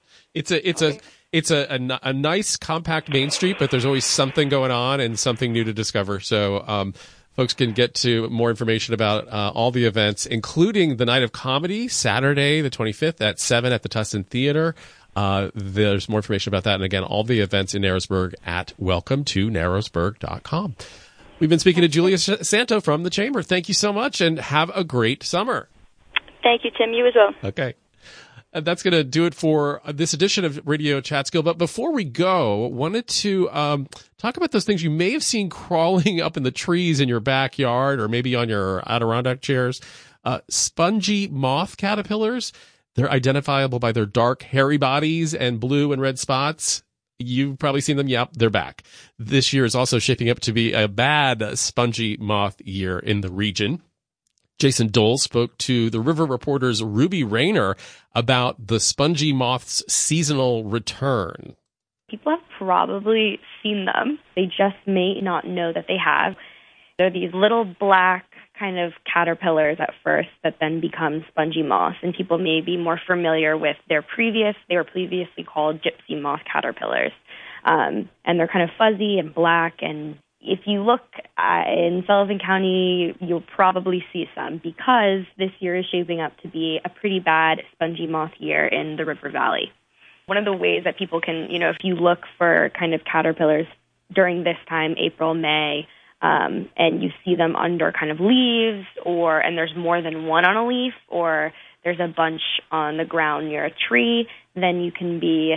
It's a nice compact Main Street, but there's always something going on and something new to discover. So folks can get to more information about all the events, including the Night of Comedy, Saturday the 25th at 7 at the Tustin Theater. There's more information about that. And again, all the events in Narrowsburg at welcometonarrowsburg.com. We've been speaking to Julia Santo from the Chamber. Thank you so much, and have a great summer. Thank you, Tim. You as well. Okay. That's going to do it for this edition of Radio Chatskill. But before we go, wanted to talk about those things you may have seen crawling up in the trees in your backyard or maybe on your Adirondack chairs. Spongy moth caterpillars. They're identifiable by their dark, hairy bodies and blue and red spots. You've probably seen them. Yep, they're back. This year is also shaping up to be a bad spongy moth year in the region. Jason Dole spoke to the River Reporter's Ruby Rayner about the spongy moth's seasonal return. People have probably seen them. They just may not know that they have. They're these little black kind of caterpillars at first that then become spongy moths, and people may be more familiar with they were previously called gypsy moth caterpillars. And they're kind of fuzzy and black, and if you look in Sullivan County, you'll probably see some because this year is shaping up to be a pretty bad spongy moth year in the River Valley. One of the ways that people can, if you look for kind of caterpillars during this time, April, May, and you see them under kind of leaves and there's more than one on a leaf or there's a bunch on the ground near a tree, then you can be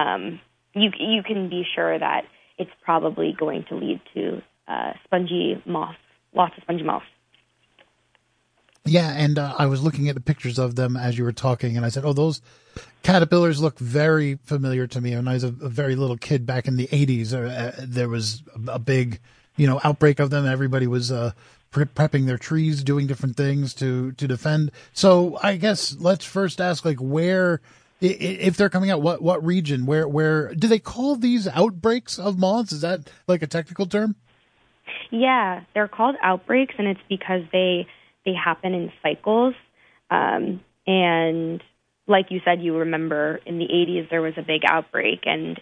you can be sure that it's probably going to lead to spongy moths, lots of spongy moths. Yeah, and I was looking at the pictures of them as you were talking, and I said, those caterpillars look very familiar to me. When I was a very little kid back in the 80s, there was a big, outbreak of them. Everybody was prepping their trees, doing different things to defend. So I guess let's first ask, where... If they're coming out, what region? Where do they call these outbreaks of moths? Is that like a technical term? Yeah, they're called outbreaks, and it's because they happen in cycles. And like you said, you remember in the 80s there was a big outbreak, and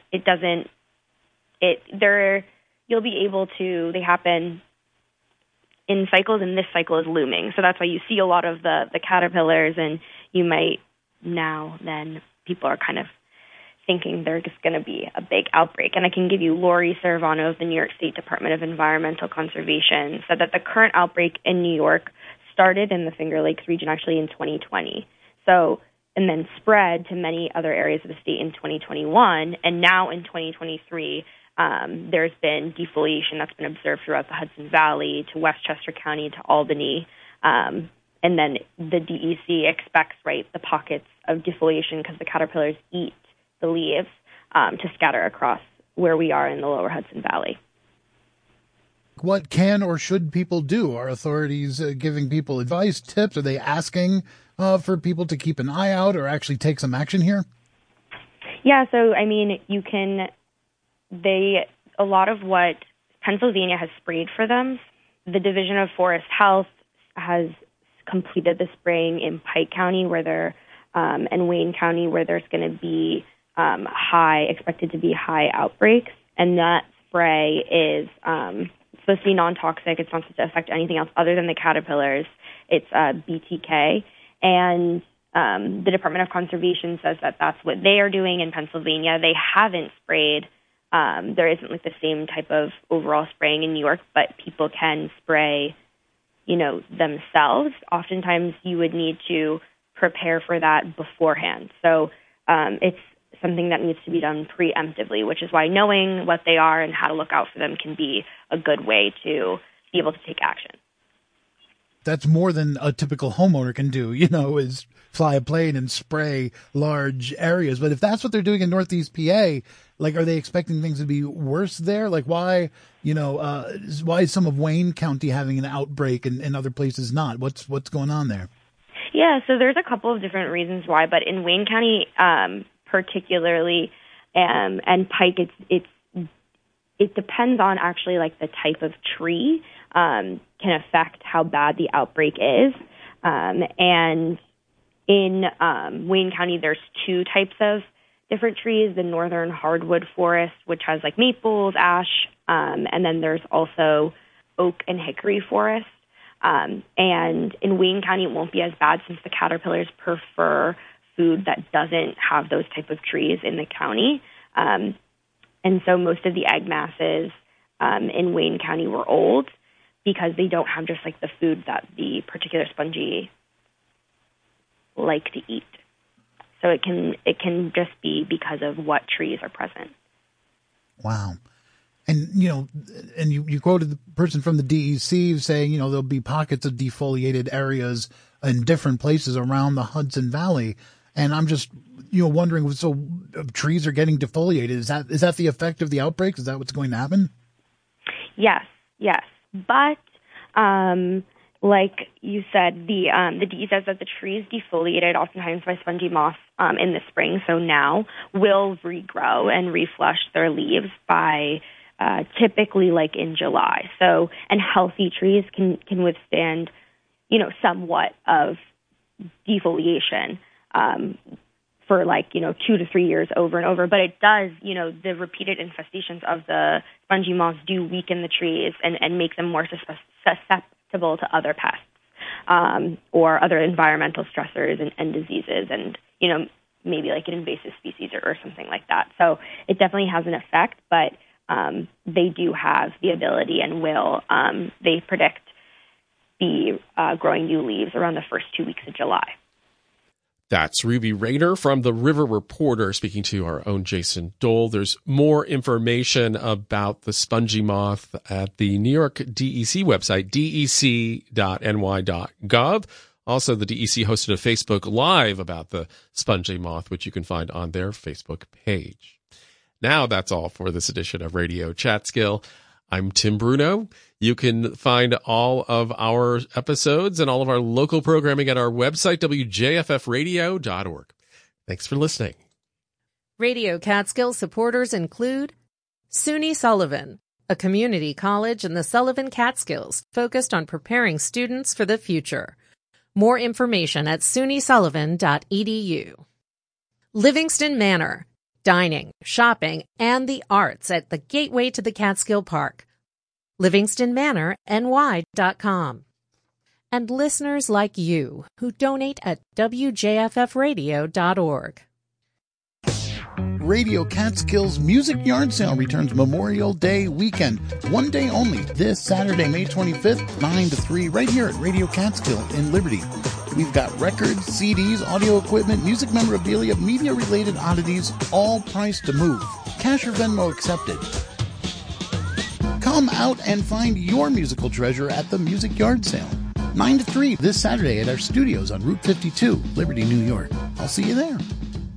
you'll be able to. They happen in cycles, and this cycle is looming. So that's why you see a lot of the caterpillars, and you might. Now, then people are kind of thinking there's just going to be a big outbreak. And I can give you Lori Serrano of the New York State Department of Environmental Conservation said that the current outbreak in New York started in the Finger Lakes region actually in 2020. So, and then spread to many other areas of the state in 2021. And now in 2023, there's been defoliation that's been observed throughout the Hudson Valley to Westchester County to Albany. And then the DEC expects, right, the pockets of defoliation because the caterpillars eat the leaves to scatter across where we are in the lower Hudson Valley. What can or should people do? Are authorities giving people advice, tips? Are they asking for people to keep an eye out or actually take some action here? Yeah, so, I mean, a lot of what Pennsylvania has sprayed for them, the Division of Forest Health has completed the spraying in Pike County and Wayne County where there's going to be expected to be high outbreaks. And that spray is supposed to be non-toxic. It's not supposed to affect anything else other than the caterpillars. It's BTK. And the Department of Conservation says that that's what they are doing in Pennsylvania. They haven't sprayed. There isn't like the same type of overall spraying in New York, but people can spray, themselves. Oftentimes you would need to prepare for that beforehand. So it's something that needs to be done preemptively, which is why knowing what they are and how to look out for them can be a good way to be able to take action. That's more than a typical homeowner can do, is fly a plane and spray large areas. But if that's what they're doing in Northeast PA, are they expecting things to be worse there? Why, why is some of Wayne County having an outbreak and other places not? What's going on there? Yeah, so there's a couple of different reasons why, but in Wayne County particularly and Pike, it depends on actually the type of tree can affect how bad the outbreak is. And in Wayne County, there's two types of different trees, the northern hardwood forest, which has maples, ash, and then there's also oak and hickory forest. And in Wayne County, it won't be as bad since the caterpillars prefer food that doesn't have those type of trees in the county. And so most of the egg masses in Wayne County were old because they don't have just the food that the particular spongy like to eat. So it can just be because of what trees are present. Wow. And, you quoted the person from the DEC saying, there'll be pockets of defoliated areas in different places around the Hudson Valley. And I'm just, wondering, so trees are getting defoliated. Is that the effect of the outbreak? Is that what's going to happen? Yes. But, like you said, the DE says that the trees defoliated oftentimes by spongy moss in the spring, so now will regrow and reflush their leaves by typically in July. So, and healthy trees can withstand, somewhat of defoliation for 2 to 3 years over and over. But it does, the repeated infestations of the spongy moss do weaken the trees and make them more susceptible to other pests or other environmental stressors and diseases and, maybe an invasive species or something like that. So it definitely has an effect, but they do have the ability and will, they predict, be growing new leaves around the first 2 weeks of July. That's Ruby Rayner from the River Reporter speaking to our own Jason Dole. There's more information about the spongy moth at the New York DEC website, dec.ny.gov. Also, the DEC hosted a Facebook Live about the spongy moth, which you can find on their Facebook page. Now that's all for this edition of Radio Chatskill. I'm Tim Bruno. You can find all of our episodes and all of our local programming at our website, wjffradio.org. Thanks for listening. Radio Catskill supporters include SUNY Sullivan, a community college in the Sullivan Catskills focused on preparing students for the future. More information at sunysullivan.edu. Livingston Manor, dining, shopping, and the arts at the Gateway to the Catskill Park. LivingstonManorNY.com. And listeners like you who donate at WJFFradio.org. Radio Catskills Music Yard Sale returns Memorial Day weekend. 1 day only, this Saturday, May 25th, 9 to 3, right here at Radio Catskill in Liberty. We've got records, CDs, audio equipment, music memorabilia, media-related oddities, all priced to move. Cash or Venmo accepted. Come out and find your musical treasure at the Music Yard Sale. 9 to 3 this Saturday at our studios on Route 52, Liberty, New York. I'll see you there.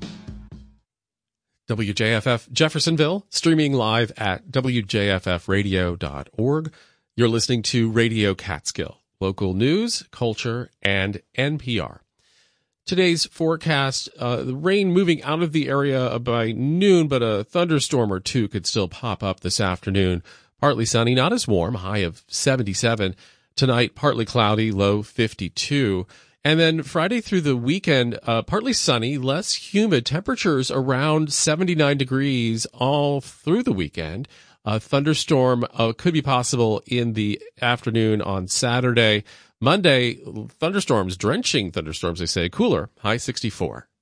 WJFF Jeffersonville, streaming live at wjffradio.org. You're listening to Radio Catskill, local news, culture, and NPR. Today's forecast, the rain moving out of the area by noon, but a thunderstorm or two could still pop up this afternoon. Partly sunny, not as warm, high of 77. Tonight, partly cloudy, low 52. And then Friday through the weekend, partly sunny, less humid, temperatures around 79 degrees all through the weekend. A thunderstorm could be possible in the afternoon on Saturday. Monday, thunderstorms, drenching thunderstorms, they say, cooler, high 64.